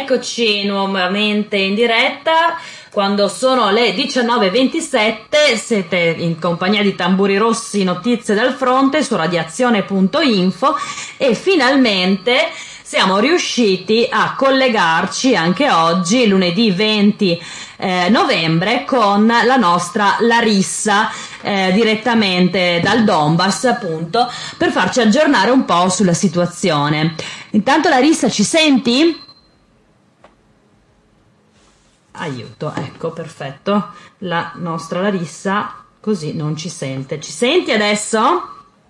Eccoci nuovamente in diretta quando sono le 19:27, siete in compagnia di Tamburi Rossi, notizie dal fronte su radiazione.info e finalmente siamo riusciti a collegarci anche oggi, lunedì 20 novembre, con la nostra Larissa direttamente dal Donbass, appunto, per farci aggiornare un po' sulla situazione. Intanto Larissa, ci senti? Aiuto, ecco, perfetto. La nostra Larissa così non ci sente. Ci senti adesso?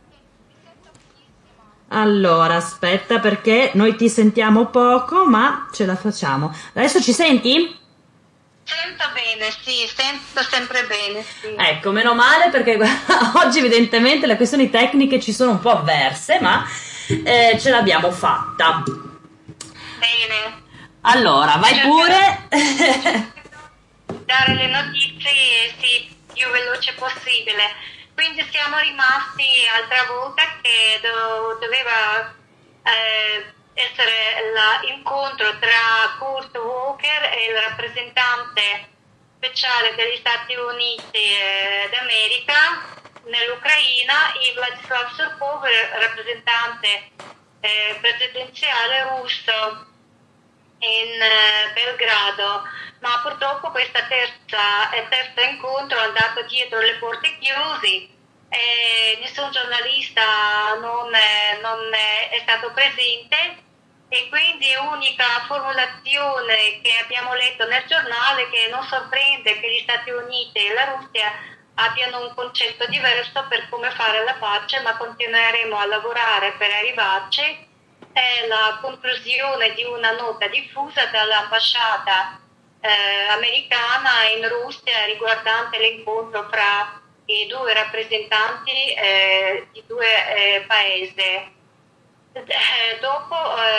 Allora, aspetta perché noi ti sentiamo poco, ma ce la facciamo. Adesso ci senti? Sento bene, sì, sento sempre bene, sì. Ecco, meno male perché oggi evidentemente le questioni tecniche ci sono un po' avverse, ma ce l'abbiamo fatta. Bene. Allora, vai pure. Dare le notizie, sì, più veloce possibile. Quindi siamo rimasti altra volta che doveva essere l'incontro tra Kurt Walker e il rappresentante speciale degli Stati Uniti d'America nell'Ucraina e Vladislav Surkov, rappresentante presidenziale russo in Belgrado, ma purtroppo questa terzo incontro è andato dietro le porte chiuse e nessun giornalista non è stato presente, e quindi l'unica formulazione che abbiamo letto nel giornale è che non sorprende che gli Stati Uniti e la Russia abbiano un concetto diverso per come fare la pace, ma continueremo a lavorare per arrivarci. È la conclusione di una nota diffusa dall'ambasciata americana in Russia riguardante l'incontro fra i due rappresentanti di due paesi. Dopo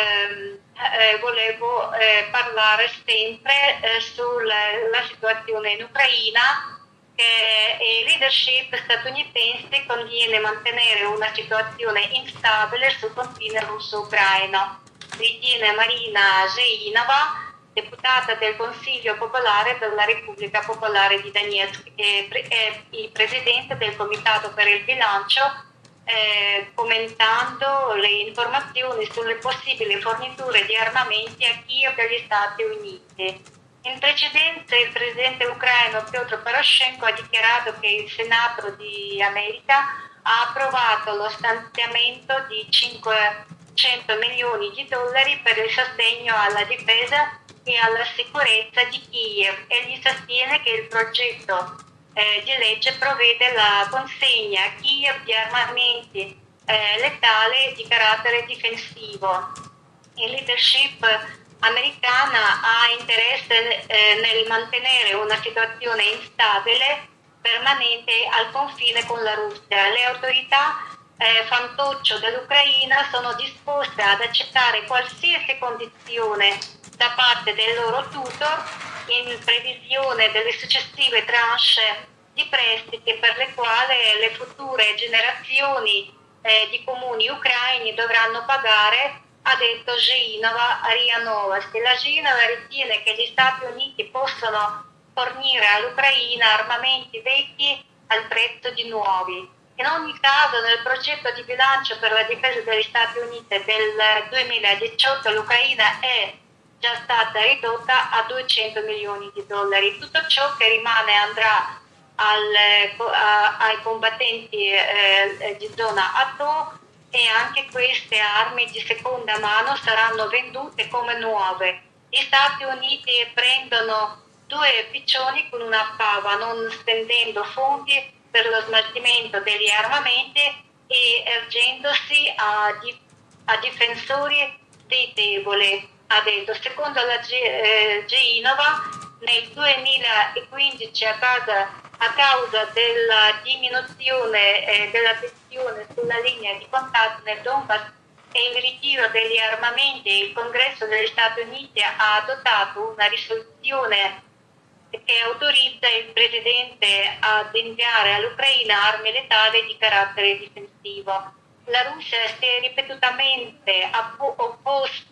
volevo parlare sempre sulla situazione in Ucraina, che il leadership statunitense conviene mantenere una situazione instabile sul confine russo-ucraino, ritiene Marina Zeinova, deputata del Consiglio Popolare per la Repubblica Popolare di Donetsk e il presidente del Comitato per il Bilancio, commentando le informazioni sulle possibili forniture di armamenti a Kiev dagli Stati Uniti. In precedenza il presidente ucraino Petro Poroshenko ha dichiarato che il Senato di America ha approvato lo stanziamento di 500 milioni di dollari per il sostegno alla difesa e alla sicurezza di Kiev, e gli sostiene che il progetto di legge prevede la consegna a Kiev di armamenti letali di carattere difensivo. Il leadership americana ha interesse nel mantenere una situazione instabile permanente al confine con la Russia. Le autorità fantoccio dell'Ucraina sono disposte ad accettare qualsiasi condizione da parte del loro tutor in previsione delle successive tranche di prestiti per le quali le future generazioni di comuni ucraini dovranno pagare, ha detto Zeinova a RIA Novosti. La Zeinova ritiene che gli Stati Uniti possano fornire all'Ucraina armamenti vecchi al prezzo di nuovi. In ogni caso, nel progetto di bilancio per la difesa degli Stati Uniti del 2018 l'Ucraina è già stata ridotta a 200 milioni di dollari. Tutto ciò che rimane andrà ai combattenti di zona ATO, e anche queste armi di seconda mano saranno vendute come nuove. Gli Stati Uniti prendono due piccioni con una fava, non spendendo fondi per lo smaltimento degli armamenti e ergendosi a difensori dei deboli, ha detto. Secondo la Zeinova, nel 2015 a causa della diminuzione della tensione sulla linea di contatto nel Donbass e il ritiro degli armamenti, il Congresso degli Stati Uniti ha adottato una risoluzione che autorizza il Presidente ad inviare all'Ucraina armi letali di carattere difensivo. La Russia si è ripetutamente opposta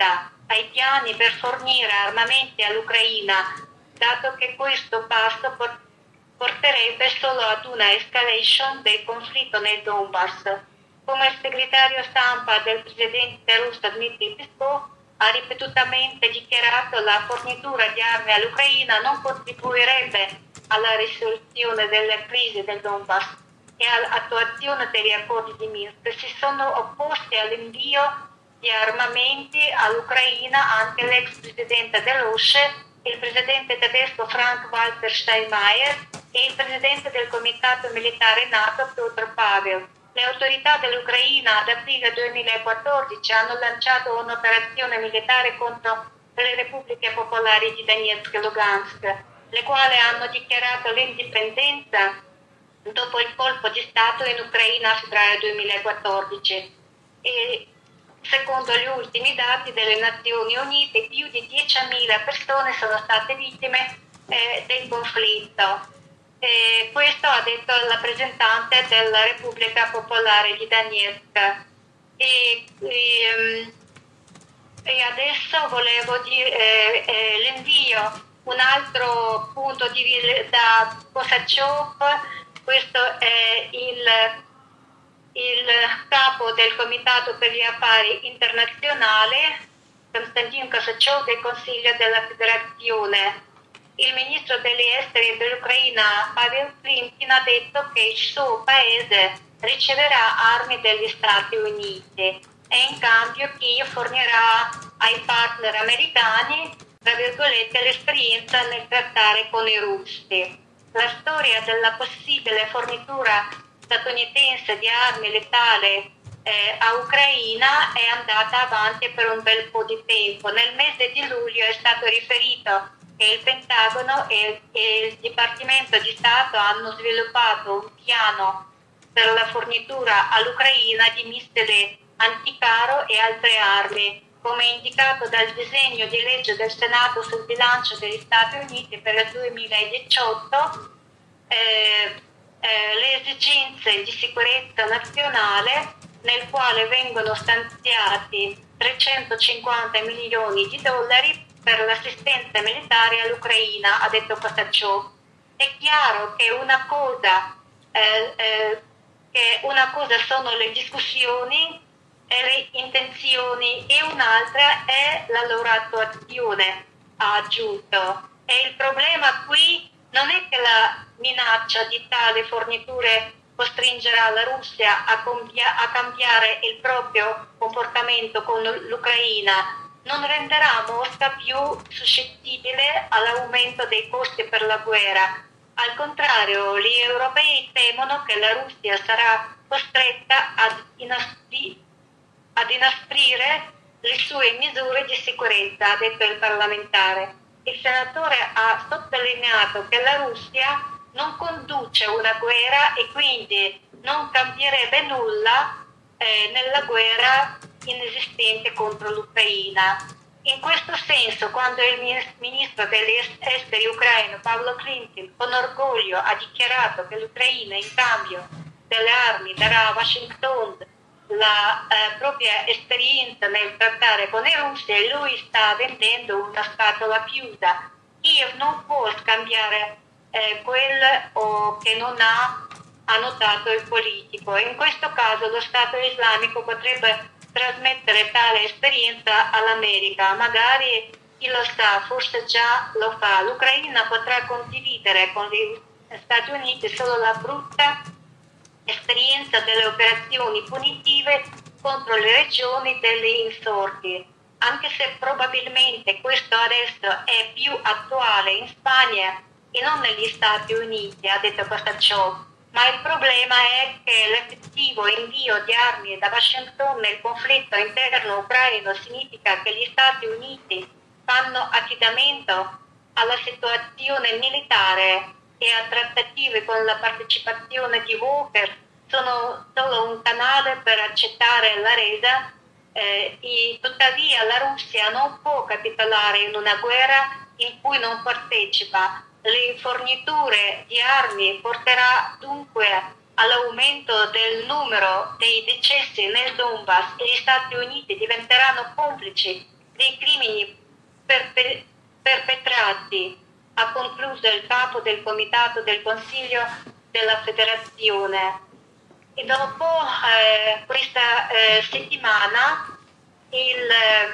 ai piani per fornire armamenti all'Ucraina, dato che questo passo porterebbe solo ad una escalation del conflitto nel Donbass. Come il segretario stampa del presidente russo Dmitry Peskov ha ripetutamente dichiarato, la fornitura di armi all'Ucraina non contribuirebbe alla risoluzione della crisi del Donbass e all'attuazione degli accordi di Minsk. Si sono opposti all'invio di armamenti all'Ucraina anche l'ex presidente dell'USCE, il presidente tedesco Frank-Walter Steinmeier e il presidente del comitato militare NATO Piotr Pavel. Le autorità dell'Ucraina ad aprile 2014 hanno lanciato un'operazione militare contro le repubbliche popolari di Donetsk e Lugansk, le quali hanno dichiarato l'indipendenza dopo il colpo di Stato in Ucraina a febbraio 2014. E secondo gli ultimi dati delle Nazioni Unite, più di 10.000 persone sono state vittime del conflitto. Questo ha detto il rappresentante della Repubblica Popolare di Donetsk. E adesso volevo dire l'invio, un altro punto di vista da Kosachev. Questo è il capo del Comitato per gli Affari Internazionali, Konstantin Kosachev, del Consiglio della Federazione. Il ministro degli esteri dell'Ucraina, Pavel Klimkin, ha detto che il suo paese riceverà armi dagli Stati Uniti e in cambio Kiev fornirà ai partner americani, tra virgolette, l'esperienza nel trattare con i russi. La storia della possibile fornitura statunitense di armi letali a Ucraina è andata avanti per un bel po' di tempo. Nel mese di luglio è stato riferito che il Pentagono e il Dipartimento di Stato hanno sviluppato un piano per la fornitura all'Ucraina di missili anticaro e altre armi, come indicato dal disegno di legge del Senato sul bilancio degli Stati Uniti per il 2018. Le esigenze di sicurezza nazionale, nel quale vengono stanziati 350 milioni di dollari per l'assistenza militare all'Ucraina, ha detto Kosachev. È chiaro che una cosa sono le discussioni e le intenzioni e un'altra è la loro attuazione, ha aggiunto. E il problema qui non è che la minaccia di tali forniture costringerà la Russia a cambiare il proprio comportamento con l'Ucraina, non renderà Mosca più suscettibile all'aumento dei costi per la guerra. Al contrario, gli europei temono che la Russia sarà costretta ad inasprire le sue misure di sicurezza, ha detto il parlamentare. Il senatore ha sottolineato che la Russia non conduce una guerra e quindi non cambierebbe nulla nella guerra inesistente contro l'Ucraina. In questo senso, quando il ministro degli esteri ucraino Pavlo Klimkin con orgoglio ha dichiarato che l'Ucraina in cambio delle armi darà a Washington la propria esperienza nel trattare con i russi, lui sta vendendo una scatola chiusa. Kiev non può scambiare quello che non ha annotato il politico. In questo caso lo Stato islamico potrebbe trasmettere tale esperienza all'America, magari chi lo sa, forse già lo fa. L'Ucraina potrà condividere con gli Stati Uniti solo la brutta esperienza delle operazioni punitive contro le regioni degli insorti, anche se probabilmente questo adesso è più attuale in Spagna e non negli Stati Uniti, ha detto Kosachev. Ma il problema è che l'effettivo invio di armi da Washington nel conflitto interno ucraino significa che gli Stati Uniti fanno affidamento alla situazione militare e a trattative con la partecipazione di Walker sono solo un canale per accettare la resa. Tuttavia la Russia non può capitolare in una guerra in cui non partecipa. Le forniture di armi porterà dunque all'aumento del numero dei decessi nel Donbass e gli Stati Uniti diventeranno complici dei crimini perpetrati, ha concluso il capo del Comitato del Consiglio della Federazione. E dopo questa settimana il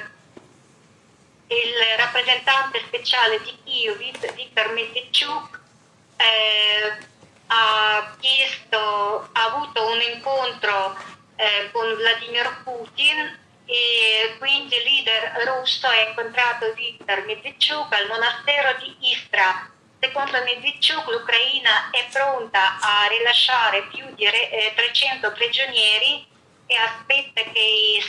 rappresentante speciale di Kiev, Viktor Medvedchuk, ha avuto un incontro con Vladimir Putin, e quindi il leader russo ha incontrato Viktor Medvedchuk al monastero di Istra. Secondo Medvedchuk l'Ucraina è pronta a rilasciare più di 300 prigionieri e aspetta che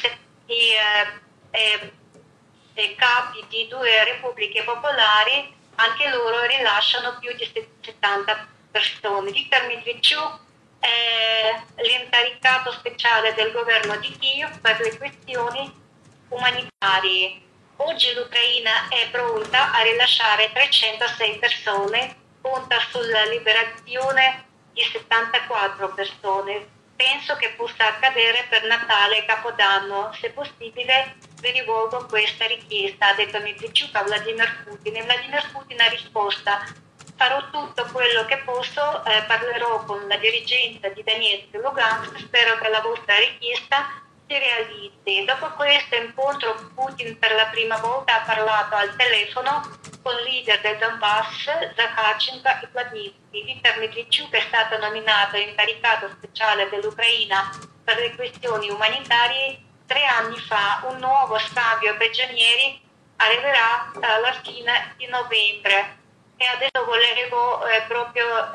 i capi di 2 repubbliche popolari anche loro rilasciano più di 70 persone. Viktor Medvedchuk è l'incaricato speciale del governo di Kiev per le questioni umanitarie. Oggi l'Ucraina è pronta a rilasciare 306 persone, conta sulla liberazione di 74 persone. Penso che possa accadere per Natale e Capodanno. Se possibile vi rivolgo questa richiesta, ha detto Medvedchuk a Vladimir Putin. E Vladimir Putin ha risposto: farò tutto quello che posso, parlerò con la dirigenza di Donetsk e Lugansk, spero che la vostra richiesta si realizzi. Dopo questo incontro Putin per la prima volta ha parlato al telefono con il leader del Donbass, Zakharchenko e Plotnitsky. Viktor Medvedchuk è stato nominato incaricato speciale dell'Ucraina per le questioni umanitarie 3 anni fa. Un nuovo scambio prigionieri arriverà alla fine di novembre. E adesso volevo proprio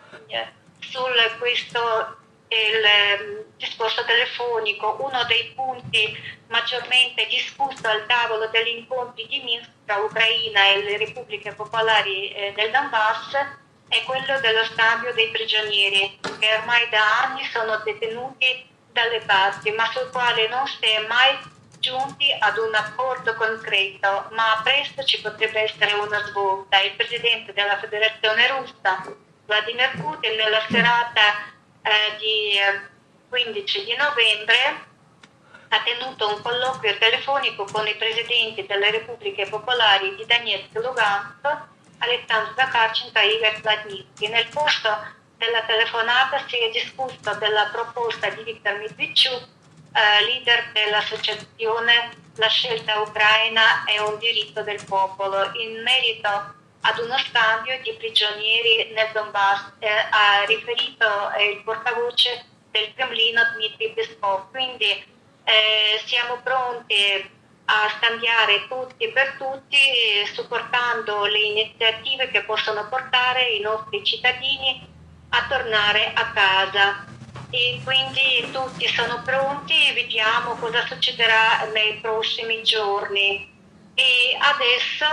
su questo il discorso telefonico, uno dei punti maggiormente discusso al tavolo degli incontri di Minsk tra Ucraina e le repubbliche popolari del Donbass è quello dello scambio dei prigionieri, che ormai da anni sono detenuti dalle parti, ma sul quale non si è mai giunti ad un accordo concreto, ma presto ci potrebbe essere una svolta. Il presidente della Federazione Russa, Vladimir Putin, nella serata di 15 di novembre ha tenuto un colloquio telefonico con i presidenti delle repubbliche popolari di Donetsk e Lugansk, Alexander Zakharchenko e Igor Plotnitsky. Nel corso della telefonata si è discusso della proposta di Viktor Medvedchuk, leader dell'associazione La scelta ucraina è un diritto del popolo, in merito ad uno scambio di prigionieri nel Donbass, ha riferito il portavoce del Cremlino Dmitry Peskov. Quindi siamo pronti a scambiare tutti per tutti, supportando le iniziative che possono portare i nostri cittadini a tornare a casa. E quindi tutti sono pronti, vediamo cosa succederà nei prossimi giorni. E adesso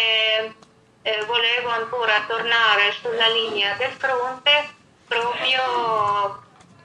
volevo ancora tornare sulla linea del fronte, proprio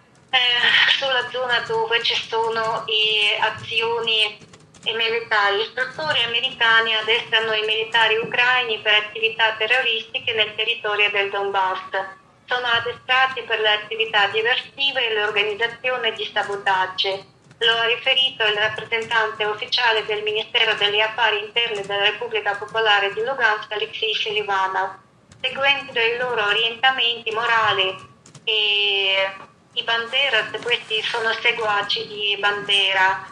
sulla zona dove ci sono azioni militari. Gli istruttori americani addestrano i militari ucraini per attività terroristiche nel territorio del Donbass. Sono addestrati per le attività diversive e l'organizzazione di sabotaggi. Lo ha riferito il rappresentante ufficiale del Ministero degli Affari Interni della Repubblica Popolare di Lugansk, Alexei Selivanov. Seguendo i loro orientamenti morali e i Bandera, questi sono seguaci di Bandera,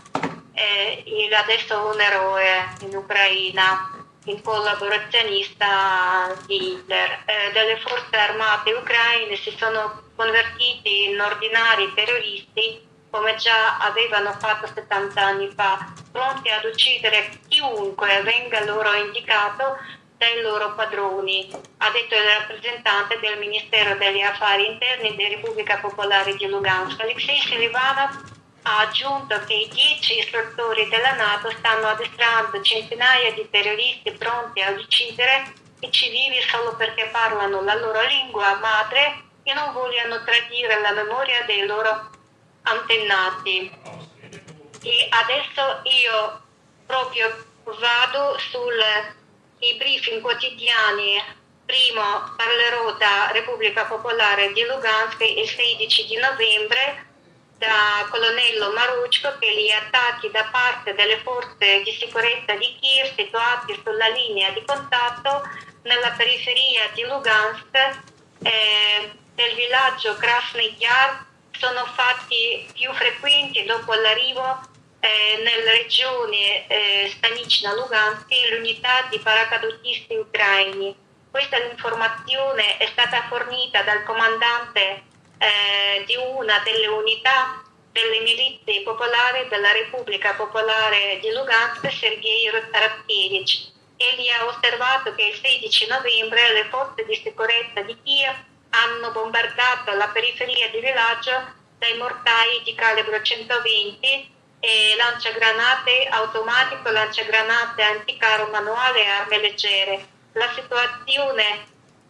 adesso un eroe in Ucraina, il collaborazionista di Hitler. Delle forze armate ucraine si sono convertiti in ordinari terroristi, come già avevano fatto 70 anni fa, pronti ad uccidere chiunque venga loro indicato dai loro padroni, ha detto il rappresentante del Ministero degli Affari Interni della Repubblica Popolare di Lugansk. Alexei Selivanov ha aggiunto che i 10 istruttori della NATO stanno addestrando centinaia di terroristi pronti ad uccidere i civili solo perché parlano la loro lingua madre e non vogliono tradire la memoria dei loro antenati. E adesso io proprio vado sui briefing quotidiani. Primo parlerò da Repubblica Popolare di Lugansk il 16 di novembre da colonnello Maruchko che gli attacchi da parte delle forze di sicurezza di Kiev situati sulla linea di contatto nella periferia di Lugansk del villaggio Krasny Yar sono fatti più frequenti dopo l'arrivo nella regione Stanicina Lugansk l'unità di paracadutisti ucraini. Questa informazione è stata fornita dal comandante di una delle unità delle milizie popolari della Repubblica Popolare di Lugansk, Sergei Ratkievich. Egli ha osservato che il 16 novembre le forze di sicurezza di Kiev hanno bombardato la periferia di villaggio dai mortai di calibro 120 e lanciagranate automatico, lanciagranate anticarro manuale e armi leggere. La situazione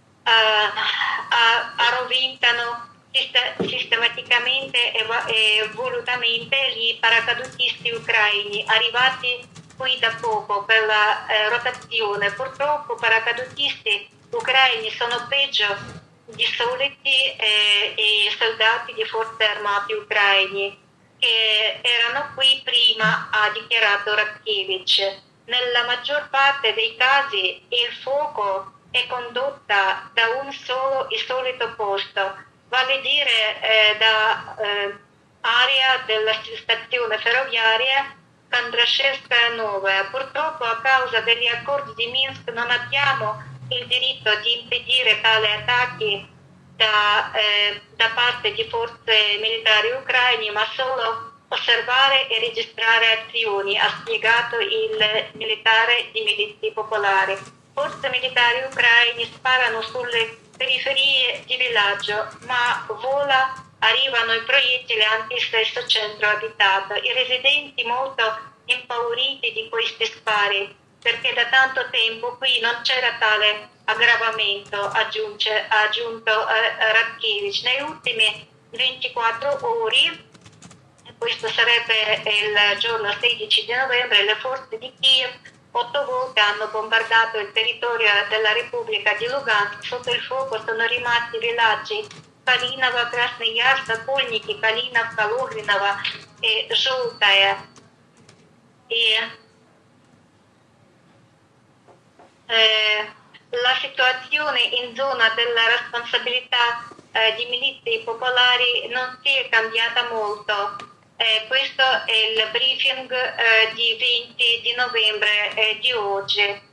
arroventano sistematicamente e volutamente gli paracadutisti ucraini arrivati qui da poco per la rotazione. Purtroppo paracadutisti ucraini sono peggio di soliti i soldati di forze armate ucraini che erano qui prima, ha dichiarato Ratkievich. Nella maggior parte dei casi il fuoco è condotta da un solo e solito posto, vale a dire da area della stazione ferroviaria Kondrashevskaya Nova. Purtroppo a causa degli accordi di Minsk non abbiamo il diritto di impedire tali attacchi da parte di forze militari ucraine, ma solo osservare e registrare azioni, ha spiegato il militare di milizie popolari. Forze militari ucraine sparano sulle periferie di villaggio, ma arrivano i proiettili anche il stesso centro abitato. I residenti molto impauriti di questi spari, perché da tanto tempo qui non c'era tale aggravamento, ha aggiunto Ratkievich. Negli ultimi 24 ore, questo sarebbe il giorno 16 di novembre, le forze di Kiev 8 volte hanno bombardato il territorio della Repubblica di Lugansk. Sotto il fuoco sono rimasti villaggi Kalinova, Krasny Yar, Sokольniki, Kalinov, Kalogrinova e Zholtaya. La situazione in zona della responsabilità di milizie popolari non si è cambiata molto. Questo è il briefing di 20 di novembre di oggi.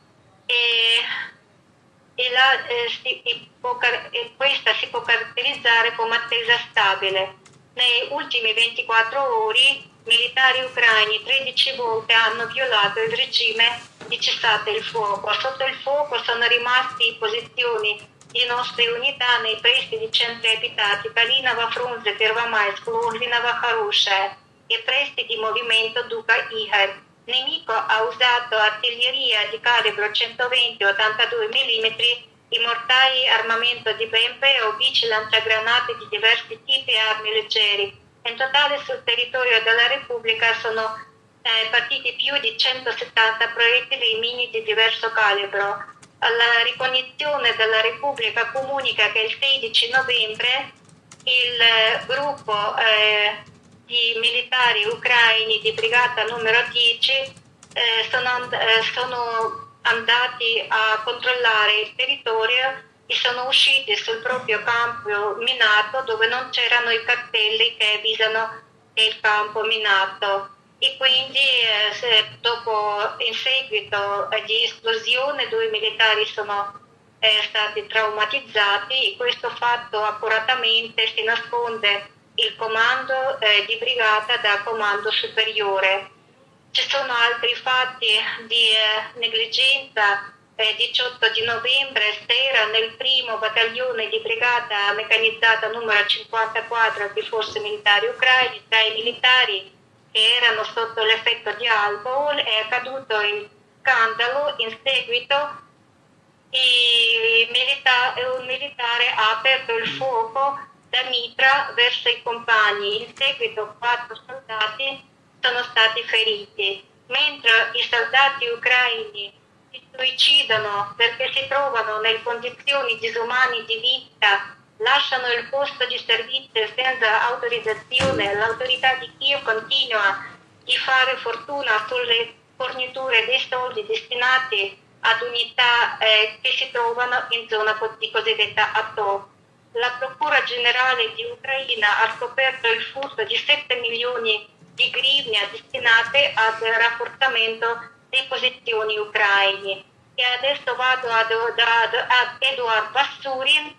Questa si può caratterizzare come attesa stabile. Negli ultimi 24 ore militari ucraini 13 volte hanno violato il regime di cessate il fuoco. Sotto il fuoco sono rimasti posizioni di nostre unità nei pressi di centri abitati Kalinova, Frunze, Первомайsk, Logrinova, Хорошая e pressi di movimento Duka Ihar. Il nemico ha usato artiglieria di calibro 120-82 mm, i mortai, armamento di BMP o bici lanciagranate di diversi tipi e armi leggeri. In totale sul territorio della Repubblica sono partiti più di 170 proiettili e mini di diverso calibro. La ricognizione della Repubblica comunica che il 16 novembre il gruppo di militari ucraini di brigata numero 10 sono andati a controllare il territorio e sono usciti sul proprio campo minato dove non c'erano i cartelli che avvisano che il campo minato. E quindi in seguito di esplosione 2 militari sono stati traumatizzati e questo fatto accuratamente si nasconde il comando di brigata da comando superiore. Ci sono altri fatti di negligenza. 18 di novembre sera nel primo battaglione di brigata meccanizzata numero 54 di forze militari ucraine, tra i militari che erano sotto l'effetto di alcol è accaduto il scandalo. In seguito un militare ha aperto il fuoco da mitra verso i compagni. In seguito 4 soldati sono stati feriti, mentre i soldati ucraini si suicidano perché si trovano nelle condizioni disumane di vita lasciano il posto di servizio senza autorizzazione. L'autorità di Kiev continua di fare fortuna sulle forniture dei soldi destinati ad unità che si trovano in zona di cosiddetta Azov. La Procura Generale di Ucraina ha scoperto il furto di 7 milioni di hryvnia destinate al rafforzamento delle posizioni ucraine. E adesso vado ad Eduard Bassurin,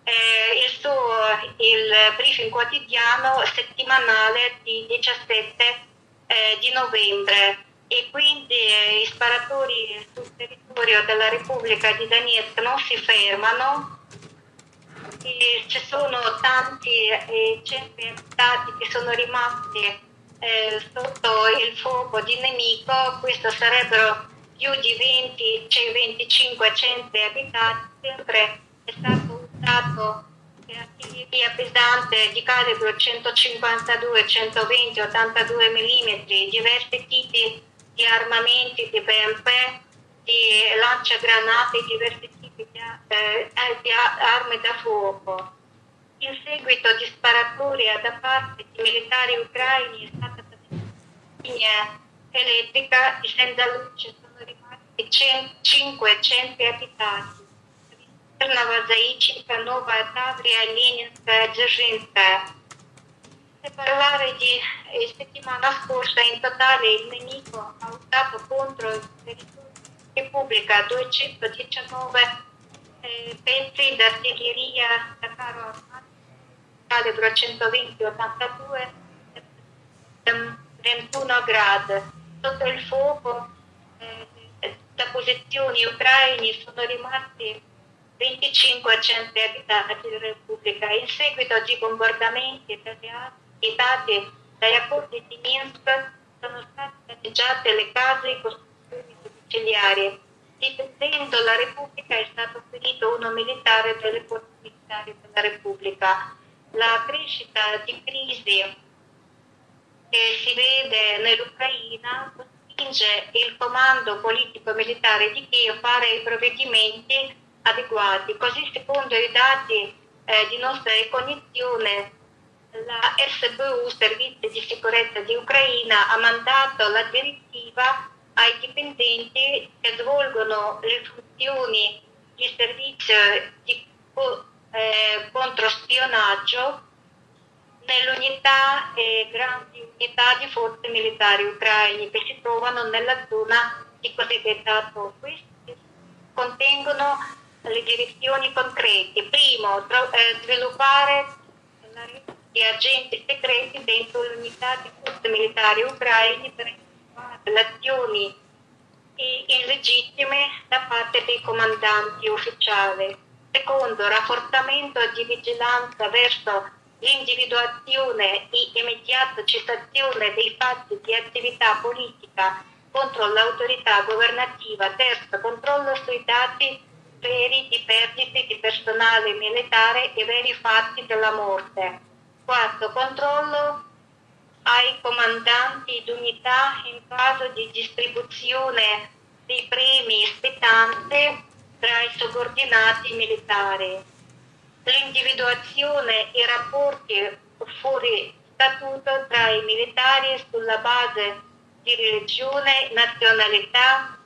il briefing quotidiano settimanale di 17 di novembre. E quindi i sparatori sul territorio della Repubblica di Donetsk non si fermano. E ci sono tanti centri abitati che sono rimasti sotto il fuoco di nemico. Questo sarebbero più di 25 centri abitati. Sempre è stato usato artiglieria pesante di calibro 152, 120, 82 mm, diversi tipi di armamenti di BMP, di lanciagranate, diversi tipi di armi da fuoco. In seguito di sparatoria da parte di militari ucraini è stata linea elettrica senza luce, sono rimasti 5 centri abitati. Zaichivka, Nova Tavria, Leninska, Dzержинska. Per parlare di settimana scorsa, in totale il nemico ha usato contro il territorio della Repubblica 219 pezzi d'artiglieria da carro armato calibro 120-82, 21 gradi. Sotto il fuoco da posizioni ucraini sono rimasti 25 centri abitati della Repubblica. In seguito di bombardamenti dati dagli accordi di Minsk sono state danneggiate le case e costruzioni domiciliari. Difendendo la Repubblica è stato ferito uno militare delle forze militari della Repubblica. La crescita di crisi che si vede nell'Ucraina spinge il comando politico-militare di Kiev a fare i provvedimenti adeguati. Così, secondo i dati di nostra cognizione, la SBU, Servizi di Sicurezza di Ucraina, ha mandato la direttiva ai dipendenti che svolgono le funzioni di servizio di controspionaggio nell'unità e grandi unità di forze militari ucraine che si trovano nella zona di cosiddetta Azov. Questi contengono le direzioni concrete. Primo, sviluppare la rete di agenti segreti dentro l'unità di forze militari ucraine per le azioni illegittime da parte dei comandanti ufficiali. Secondo, rafforzamento di vigilanza verso l'individuazione e immediata cessazione dei fatti di attività politica contro l'autorità governativa. Terzo, controllo sui dati veri di perdite di personale militare e veri fatti della morte. Quarto, controllo ai comandanti d'unità in caso di distribuzione dei premi spettanti tra i subordinati militari. L'individuazione e i rapporti fuori statuto tra i militari sulla base di religione, nazionalità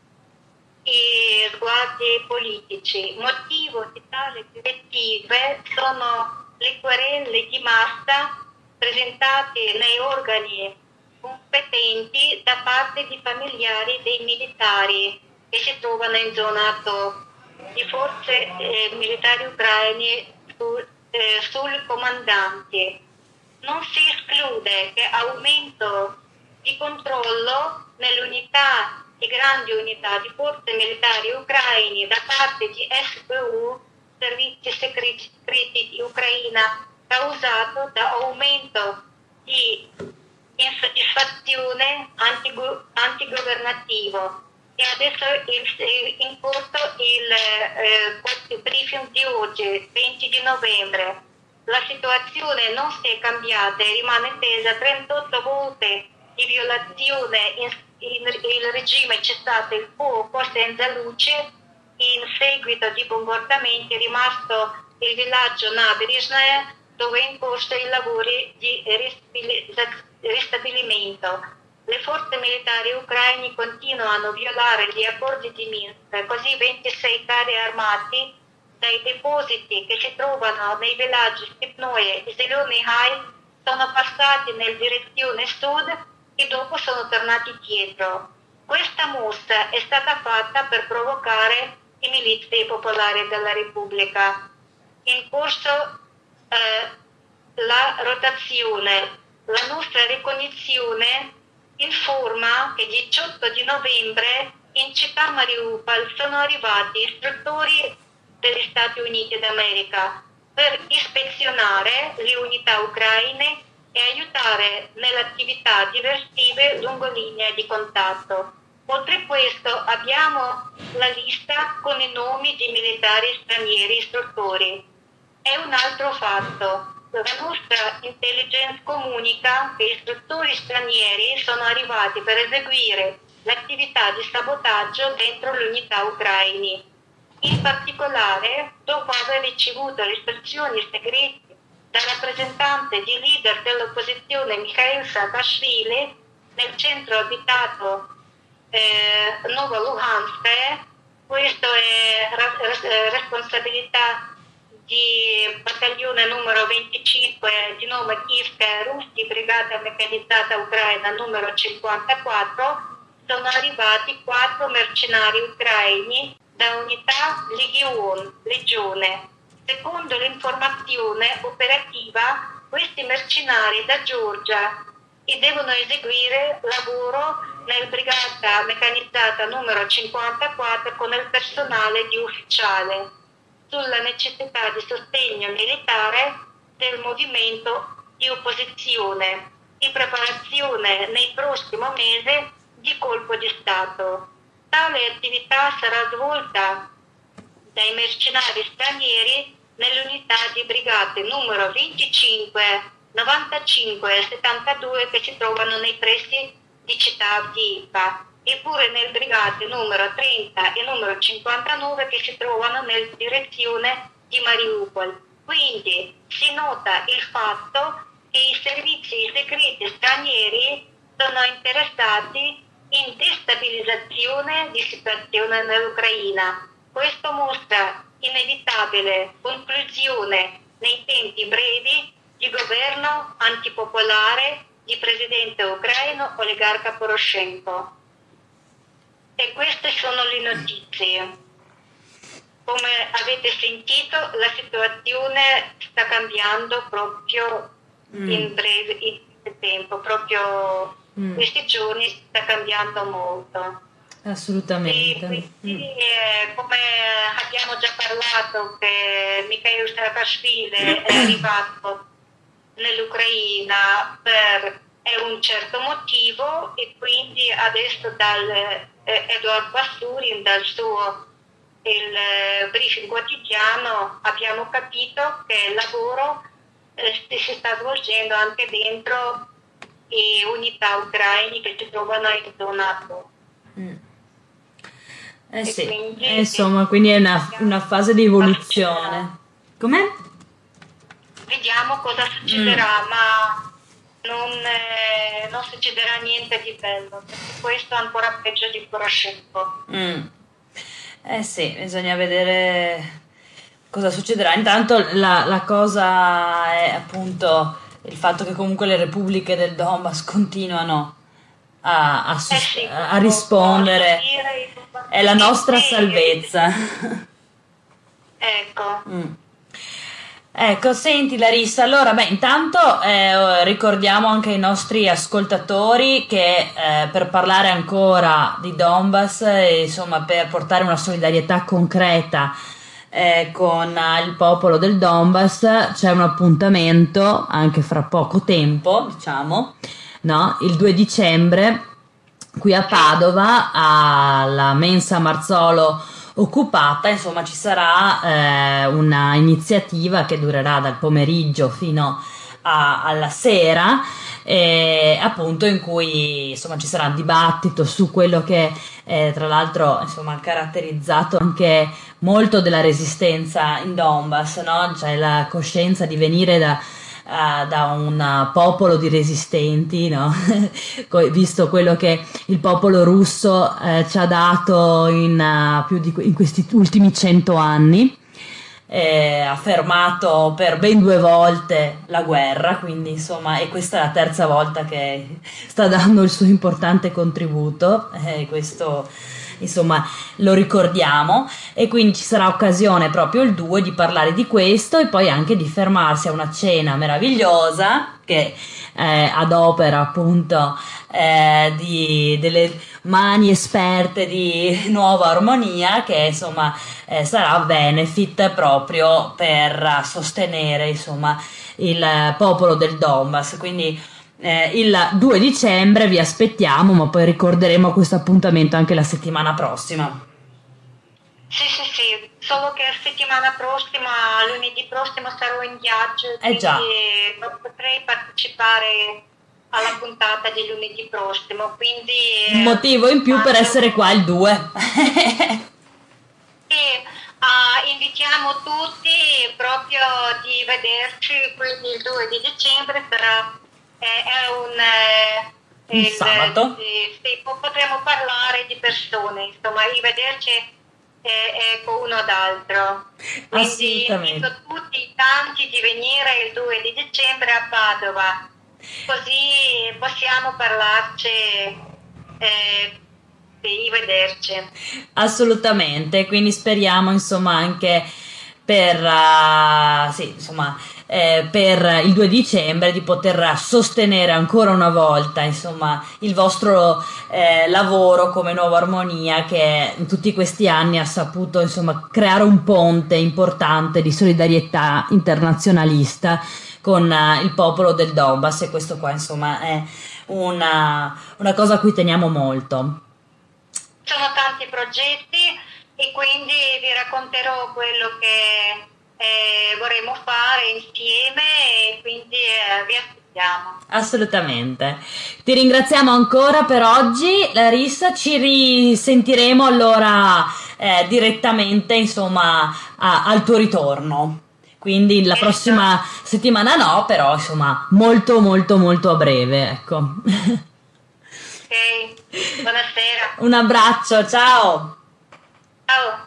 e sguardi politici. Motivo di tali direttive sono le querele di massa presentate nei organi competenti da parte di familiari dei militari che si trovano in zona Azov, di forze militari ucraine sul comandante. Non si esclude che aumento di controllo nell'unità e grandi unità di forze militari ucraine da parte di SBU, Servizi Segreti di Ucraina, causato da aumento di insoddisfazione antigovernativo. E adesso in corso il briefing di oggi, 20 di novembre. La situazione non si è cambiata e rimane tesa. 38 volte di violazione il regime cessato il fuoco senza luce in seguito di bombardamenti è rimasto il villaggio Nabrizhne, dove è in corso i lavori di ristabilimento. Le forze militari ucraine continuano a violare gli accordi di Minsk, così 26 carri armati dai depositi che si trovano nei villaggi Stepnoe e Zelený Hai sono passati nella direzione sud e dopo sono tornati dietro. Questa mossa è stata fatta per provocare i milizi popolari della Repubblica. In corso la rotazione, la nostra ricognizione informa che il 18 di novembre in città Mariupol sono arrivati istruttori degli Stati Uniti d'America per ispezionare le unità ucraine e aiutare nelle attività diversive lungo linea di contatto. Oltre a questo abbiamo la lista con i nomi di militari stranieri istruttori. È un altro fatto. La nostra intelligence comunica che istruttori stranieri sono arrivati per eseguire l'attività di sabotaggio dentro le unità ucraine. In particolare, dopo aver ricevuto le istruzioni segrete dal rappresentante di leader dell'opposizione Mikhail Saakashvili nel centro abitato Novo-Luhansk, questo è responsabilità di battaglione numero 25 di nome Kiev Russi, brigata meccanizzata ucraina numero 54, sono arrivati 4 mercenari ucraini da unità Legione. Secondo l'informazione operativa, questi mercenari da Georgia e devono eseguire lavoro nel brigata meccanizzata numero 54 con il personale di ufficiale sulla necessità di sostegno militare del movimento di opposizione e preparazione nei prossimi mesi di colpo di Stato. Tale attività sarà svolta dai mercenari stranieri nell'unità di brigate numero 25, 95 e 72 che si trovano nei pressi di città Avdiivka, eppure nel brigate numero 30 e numero 59 che si trovano nella direzione di Mariupol. Quindi si nota il fatto che i servizi segreti stranieri sono interessati in destabilizzazione di situazione nell'Ucraina. Questo mostra inevitabile conclusione nei tempi brevi di governo antipopolare di presidente ucraino oligarca Poroshenko. E queste sono le notizie. Come avete sentito, la situazione sta cambiando proprio in breve tempo, proprio questi giorni sta cambiando molto. Assolutamente. E quindi, come abbiamo già parlato, che Mikhail Saakashvili è arrivato nell'Ucraina per un certo motivo e quindi adesso dal Eduard Basurin, dal suo il briefing quotidiano, abbiamo capito che il lavoro si sta svolgendo anche dentro le unità ucraine che si trovano in zona. Sì, quindi, insomma, quindi è una fase di evoluzione. Com'è? Vediamo cosa succederà, ma non succederà niente di bello, perché questo è ancora peggio di Poroshenko. Sì, bisogna vedere cosa succederà. Intanto la cosa è appunto il fatto che comunque le repubbliche del Donbass continuano a rispondere. È la nostra salvezza. Ecco. Ecco, senti Larissa, allora intanto ricordiamo anche ai nostri ascoltatori che per parlare ancora di Donbass, insomma per portare una solidarietà concreta con il popolo del Donbass, c'è un appuntamento anche fra poco tempo, diciamo, no? Il 2 dicembre qui a Padova alla Mensa Marzolo occupata, insomma ci sarà una iniziativa che durerà dal pomeriggio fino alla sera appunto in cui insomma ci sarà un dibattito su quello che tra l'altro insomma ha caratterizzato anche molto della resistenza in Donbass, no? Cioè la coscienza di venire da un popolo di resistenti, no? Visto quello che il popolo russo ci ha dato in questi ultimi 100 anni. Ha fermato per ben 2 volte la guerra, quindi insomma, e questa è la terza volta che sta dando il suo importante contributo, questo insomma lo ricordiamo, e quindi ci sarà occasione proprio il 2 di parlare di questo e poi anche di fermarsi a una cena meravigliosa che ad opera appunto delle mani esperte di Nuova Armonia, che insomma sarà benefit proprio per sostenere insomma il popolo del Donbass. Quindi il 2 dicembre vi aspettiamo, ma poi ricorderemo questo appuntamento anche la settimana prossima. Sì, solo che la settimana prossima, lunedì prossimo, sarò in viaggio, quindi non potrei partecipare alla puntata di lunedì prossimo, quindi un motivo in più per essere qua il 2. Invitiamo tutti proprio di vederci, quindi il 2 di dicembre è un sabato. Potremo parlare di persone, insomma, di vederci con uno ad altro. Quindi invito tutti tanti di venire il 2 di dicembre a Padova, così possiamo parlarci di vederci. Assolutamente, quindi speriamo insomma anche per il 2 dicembre di poter sostenere ancora una volta insomma il vostro lavoro come Nuova Armonia, che in tutti questi anni ha saputo insomma creare un ponte importante di solidarietà internazionalista con il popolo del Donbass, e questo qua insomma è una cosa a cui teniamo molto. Sono tanti progetti e quindi vi racconterò quello che vorremmo fare insieme, e quindi vi aspettiamo. Assolutamente. Ti ringraziamo ancora per oggi, Larissa, ci risentiremo allora direttamente insomma al tuo ritorno. Quindi la prossima settimana no, però insomma molto molto molto a breve, ecco. Ok, buonasera. Un abbraccio, ciao. Ciao.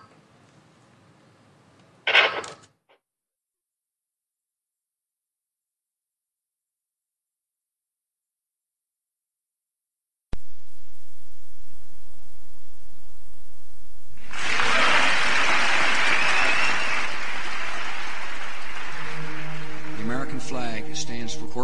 The American flag stands for